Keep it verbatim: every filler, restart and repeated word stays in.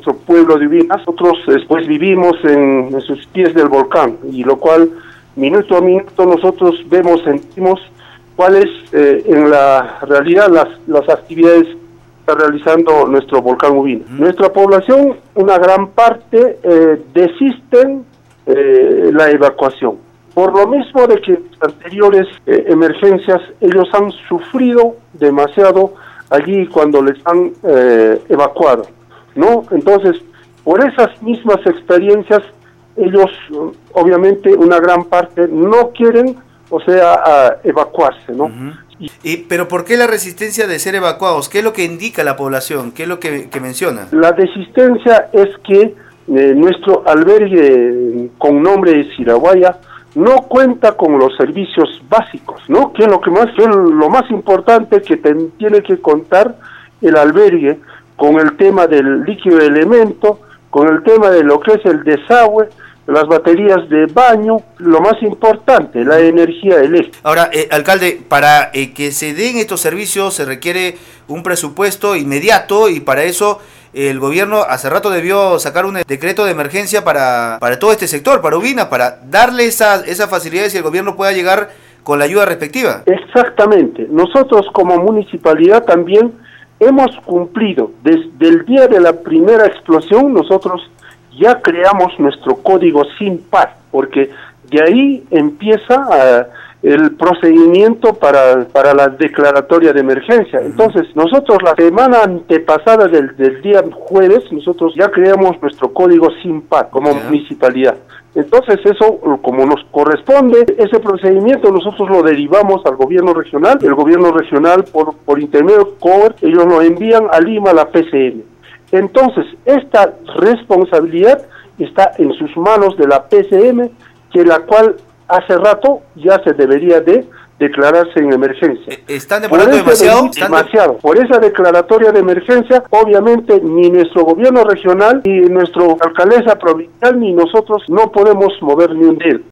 nuestro pueblo de Ubina. Nosotros después vivimos en, en sus pies del volcán, y lo cual minuto a minuto nosotros vemos, sentimos cuáles eh, en la realidad las, las actividades que está realizando nuestro volcán Ubina. Uh-huh. Nuestra población, una gran parte, eh, desisten eh, la evacuación. Por lo mismo de que en anteriores eh, emergencias ellos han sufrido demasiado allí cuando les han eh, evacuado, ¿no? Entonces, por esas mismas experiencias, ellos, obviamente, una gran parte no quieren, o sea, a evacuarse, ¿no? Uh-huh. y, y, pero ¿por qué la resistencia de ser evacuados? ¿Qué es lo que indica la población? ¿Qué es lo que, que menciona? La resistencia es que eh, nuestro albergue con nombre de Siraguaya no cuenta con los servicios básicos, ¿no? Que es lo que más, que es lo más importante que te, tiene que contar el albergue, con el tema del líquido de elemento, con el tema de lo que es el desagüe, las baterías de baño, lo más importante, la energía eléctrica. Ahora, eh, alcalde, para eh, que se den estos servicios se requiere un presupuesto inmediato, y para eso el gobierno hace rato debió sacar un decreto de emergencia para, para todo este sector, para Ubina, para darle esas, esas facilidades y el gobierno pueda llegar con la ayuda respectiva. Exactamente. Nosotros como municipalidad también hemos cumplido. Desde el día de la primera explosión nosotros ya creamos nuestro código SINPAR, porque de ahí empieza uh, el procedimiento para, para la declaratoria de emergencia. Entonces, nosotros la semana antepasada del, del día jueves, nosotros ya creamos nuestro código SINPAR como yeah. municipalidad. Entonces, eso, como nos corresponde, ese procedimiento nosotros lo derivamos al gobierno regional. El gobierno regional, por, por intermedio de COER, ellos lo envían a Lima, a la P C M. Entonces, esta responsabilidad está en sus manos de la P C M, que la cual hace rato ya se debería de declararse en emergencia. ¿Están demorando demasiado? De, demasiado. Por esa declaratoria de emergencia, obviamente, ni nuestro gobierno regional, ni nuestra alcaldesa provincial, ni nosotros no podemos mover ni un dedo.